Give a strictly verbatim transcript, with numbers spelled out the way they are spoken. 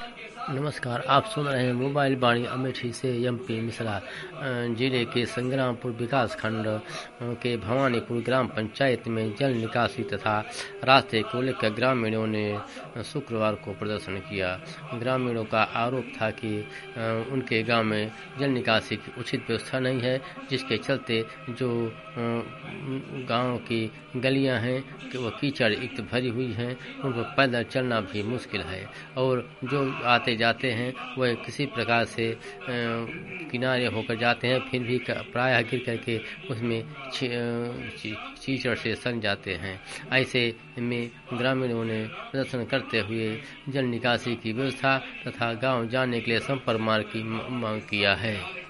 नमस्कार, आप सुन रहे हैं मोबाइल वाणी अमेठी से। एमपी मिश्रा जिले के संग्रामपुर विकास खंड के भवानीपुर ग्राम पंचायत में जल निकासी तथा रास्ते को लेकर ग्रामीणों ने शुक्रवार को प्रदर्शन किया। ग्रामीणों का आरोप था कि उनके गांव में जल निकासी की उचित व्यवस्था नहीं है, जिसके चलते जो गांव की गलियां हैं कि वो कीचड़ युक्त भरी हुई हैं, उन पर पैदल चलना भी मुश्किल है और जो आते जाते हैं वह किसी प्रकार से किनारे होकर जाते हैं, फिर भी प्रायः गिर करके उसमें कीचड़ से सन जाते हैं। ऐसे में ग्रामीणों ने प्रदर्शन करते हुए जल निकासी की व्यवस्था तथा गांव जाने के लिए संपर्क मार्ग की मांग किया है।